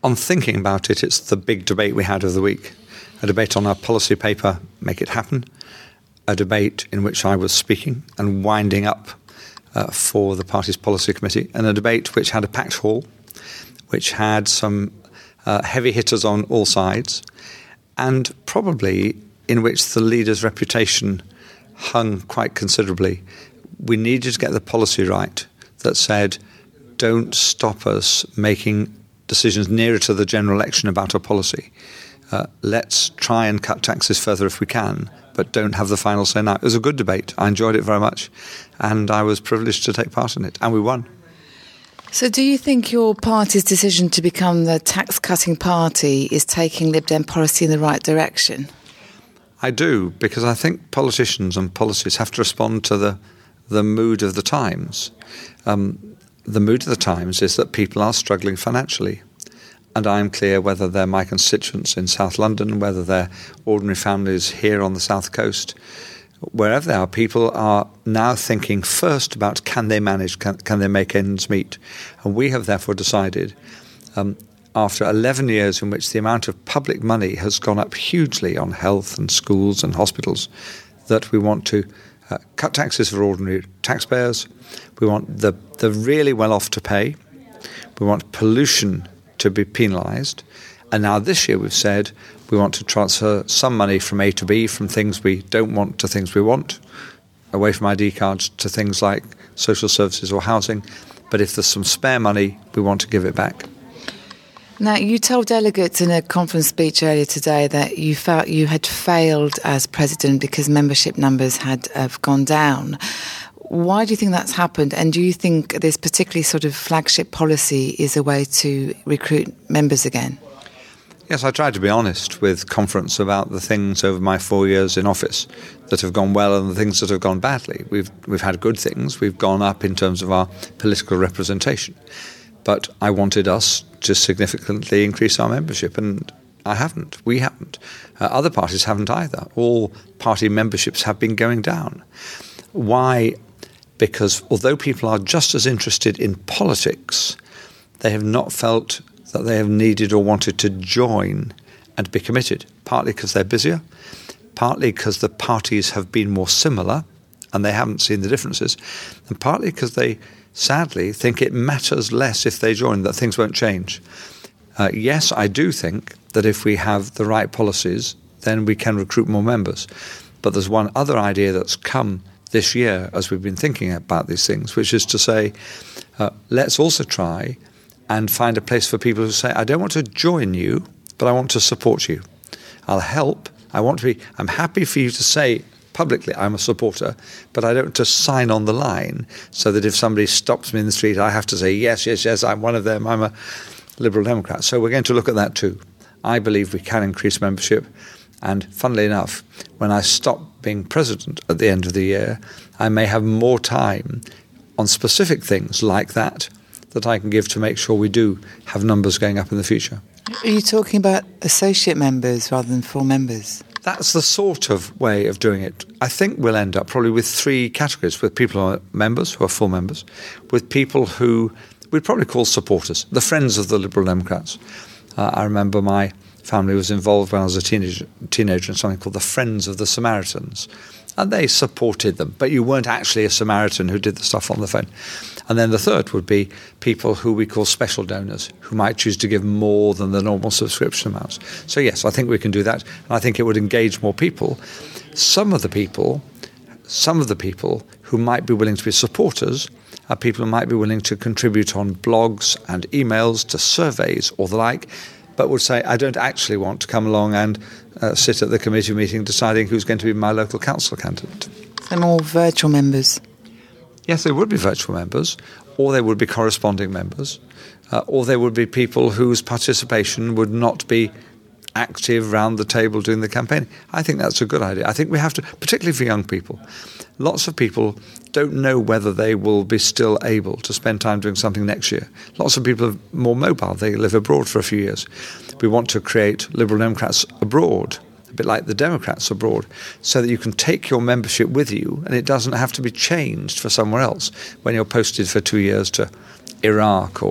On thinking about it, it's the big debate we had of the week. A debate on our policy paper, Make It Happen. A debate in which I was speaking and winding up for the party's policy committee. And a debate which had a packed hall, which had some heavy hitters on all sides, and probably in which the leader's reputation hung quite considerably. We needed to get the policy right that said, don't stop us making decisions nearer to the general election about our policy. Let's try and cut taxes further if we can, but don't have the final say now. It was a good debate. I enjoyed it very much, and I was privileged to take part in it, and we won. So do you think your party's decision to become the tax-cutting party is taking Lib Dem policy in the right direction? I do, because I think politicians and policies have to respond to the mood of the times. The mood of the times is that people are struggling financially. And I'm clear whether they're my constituents in South London, whether they're ordinary families here on the South Coast, wherever they are, people are now thinking first about can they manage, can they make ends meet. And we have therefore decided, after 11 years in which the amount of public money has gone up hugely on health and schools and hospitals, that we want to cut taxes for ordinary taxpayers. We want the really well-off to pay. We want pollution to be penalised. And now this year we've said we want to transfer some money from A to B, from things we don't want to things we want, away from ID cards to things like social services or housing. But if there's some spare money, we want to give it back. Now, you told delegates in a conference speech earlier today that you felt you had failed as president because membership numbers have gone down. Why do you think that's happened? And do you think this particularly sort of flagship policy is a way to recruit members again? Yes, I tried to be honest with conference about the things over my 4 years in office that have gone well and the things that have gone badly. We've had good things. We've gone up in terms of our political representation. But I wanted us to significantly increase our membership, and I haven't. We haven't. Other parties haven't either. All party memberships have been going down. Why? Because although people are just as interested in politics, they have not felt that they have needed or wanted to join and be committed, partly because they're busier, partly because the parties have been more similar and they haven't seen the differences, and partly because they sadly think it matters less if they join, that things won't change. Yes, I do think that if we have the right policies, then we can recruit more members. But there's one other idea that's come this year as we've been thinking about these things, which is to say, let's also try and find a place for people who say, I don't want to join you, but I want to support you. I'll help. I'm happy for you to say publicly I'm a supporter, but I don't want to sign on the line so that if somebody stops me in the street, I have to say, yes, I'm one of them, I'm a Liberal Democrat. So we're going to look at that too. I believe we can increase membership. And funnily enough, when I stop being president at the end of the year, I may have more time on specific things like that I can give to make sure we do have numbers going up in the future. Are you talking about associate members rather than full members? That's the sort of way of doing it. I think we'll end up probably with three categories, with people who are members, who are full members, with people who we'd probably call supporters, the friends of the Liberal Democrats. I remember my family was involved when I was a teenager in something called the Friends of the Samaritans. And they supported them, but you weren't actually a Samaritan who did the stuff on the phone. And then the third would be people who we call special donors, who might choose to give more than the normal subscription amounts. So yes, I think we can do that, and I think it would engage more people. Some of the people who might be willing to be supporters are people who might be willing to contribute on blogs and emails to surveys or the like, but would say, I don't actually want to come along and sit at the committee meeting deciding who's going to be my local council candidate. So more virtual members? Yes, they would be virtual members, or they would be corresponding members, or they would be people whose participation would not be active round the table doing the campaign. I think that's a good idea. I think we have to, particularly for young people, lots of people don't know whether they will be still able to spend time doing something next year. Lots of people are more mobile. They live abroad for a few years. We want to create Liberal Democrats abroad, a bit like the Democrats abroad, so that you can take your membership with you and it doesn't have to be changed for somewhere else when you're posted for 2 years to Iraq or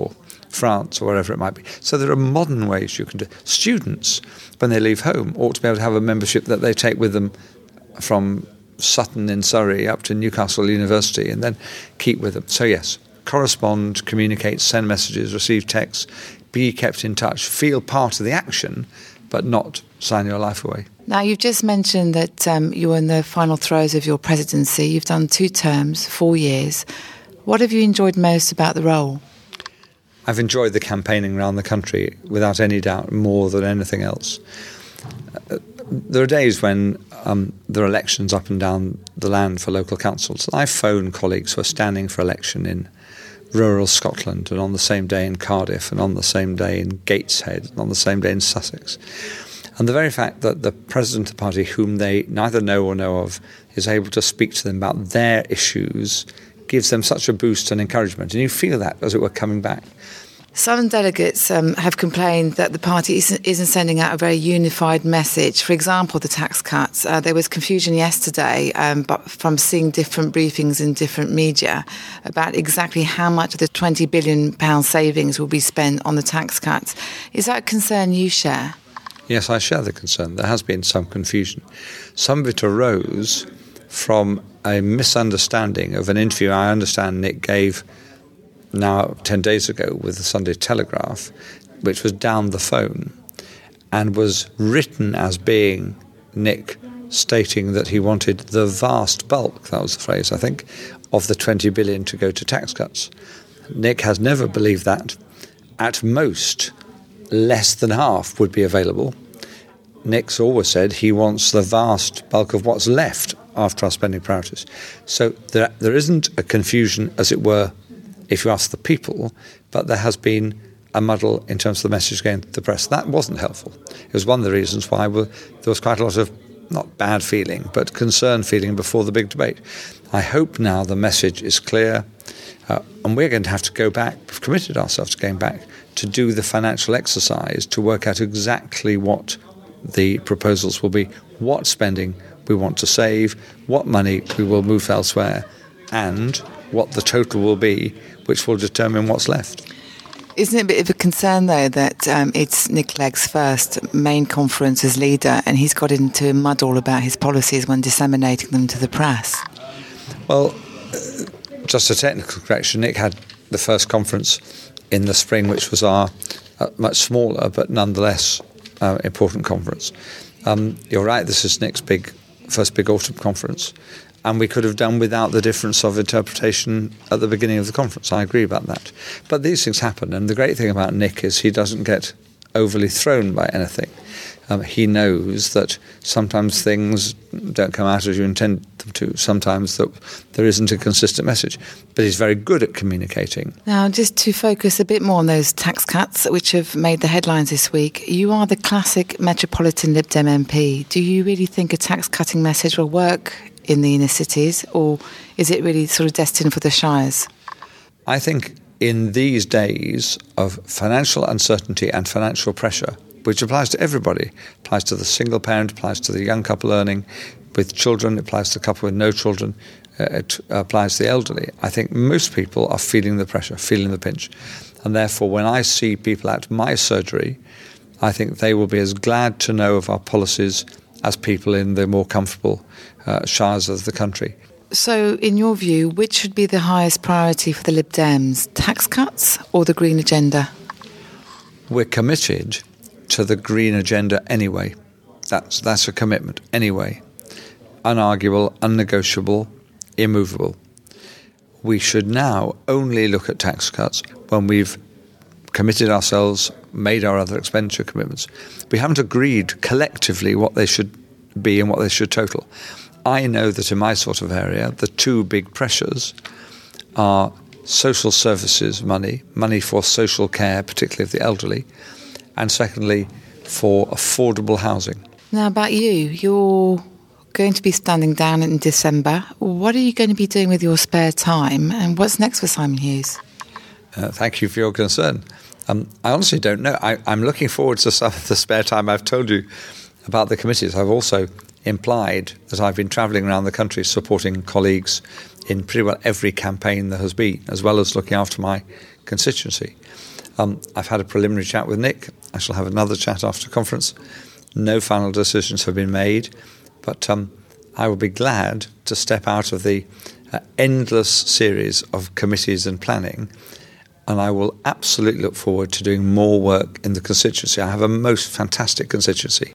France or wherever it might be. So there are modern ways you can do. Students, when they leave home, ought to be able to have a membership that they take with them from Sutton in Surrey up to Newcastle University and then keep with them. So yes, correspond, communicate, send messages, receive texts, be kept in touch, feel part of the action, but not sign your life away. Now, you've just mentioned that you're in the final throes of your presidency. You've done 2 terms, 4 years. What have you enjoyed most about the role? I've enjoyed the campaigning around the country, without any doubt, more than anything else. There are days when there are elections up and down the land for local councils. I phone colleagues who are standing for election in rural Scotland, and on the same day in Cardiff, and on the same day in Gateshead, and on the same day in Sussex. And the very fact that the president of the party, whom they neither know or know of, is able to speak to them about their issues gives them such a boost and encouragement. And you feel that, as it were, coming back. Some delegates have complained that the party isn't sending out a very unified message. For example, the tax cuts. There was confusion yesterday but from seeing different briefings in different media about exactly how much of the £20 billion savings will be spent on the tax cuts. Is that a concern you share? Yes, I share the concern. There has been some confusion. Some of it arose from a misunderstanding of an interview I understand Nick gave now 10 days ago with the Sunday Telegraph, which was down the phone and was written as being Nick stating that he wanted the vast bulk, that was the phrase, I think, of the 20 billion to go to tax cuts. Nick has never believed that. At most, less than half would be available. Nick's always said he wants the vast bulk of what's left after our spending priorities. So there isn't a confusion, as it were, if you ask the people, but there has been a muddle in terms of the message going to the press. That wasn't helpful. It was one of the reasons why there was quite a lot of, not bad feeling, but concern feeling before the big debate. I hope now the message is clear, and we're going to have to go back, we've committed ourselves to going back, to do the financial exercise to work out exactly what the proposals will be, what spending we want to save, what money we will move elsewhere, and what the total will be, which will determine what's left. Isn't it a bit of a concern, though, that it's Nick Clegg's first main conference as leader, and he's got into a muddle about his policies when disseminating them to the press? Well, just a technical correction, Nick had the first conference in the spring, which was our much smaller but nonetheless important conference. You're right, this is Nick's first big autumn conference. And we could have done without the difference of interpretation at the beginning of the conference. I agree about that. But these things happen. And the great thing about Nick is he doesn't get overly thrown by anything. He knows that sometimes things don't come out as you intend them to. Sometimes that there isn't a consistent message. But he's very good at communicating. Now, just to focus a bit more on those tax cuts, which have made the headlines this week, you are the classic Metropolitan Lib Dem MP. Do you really think a tax-cutting message will work in the inner cities, or is it really sort of destined for the shires? I think in these days of financial uncertainty and financial pressure, which applies to everybody, applies to the single parent, applies to the young couple earning with children, it applies to the couple with no children, it applies to the elderly. I think most people are feeling the pressure, feeling the pinch. And therefore, when I see people at my surgery, I think they will be as glad to know of our policies as people in the more comfortable shires of the country. So, in your view, which should be the highest priority for the Lib Dems, tax cuts or the Green Agenda? We're committed to the Green Agenda anyway. That's a commitment anyway. Unarguable, unnegotiable, immovable. We should now only look at tax cuts when we've committed ourselves, made our other expenditure commitments. We haven't agreed collectively what they should be and what they should total. I know that in my sort of area, the two big pressures are social services money for social care, particularly of the elderly, and secondly, for affordable housing. Now, about you're going to be standing down in December. What are you going to be doing with your spare time, and what's next for Simon Hughes? Thank you for your concern. I honestly don't know. I'm looking forward to some of the spare time. I've told you about the committees. I've also implied that I've been travelling around the country supporting colleagues in pretty well every campaign there has been, as well as looking after my constituency. I've had a preliminary chat with Nick. I shall have another chat after conference. No final decisions have been made, but I will be glad to step out of the endless series of committees and planning, and I will absolutely look forward to doing more work in the constituency. I have a most fantastic constituency.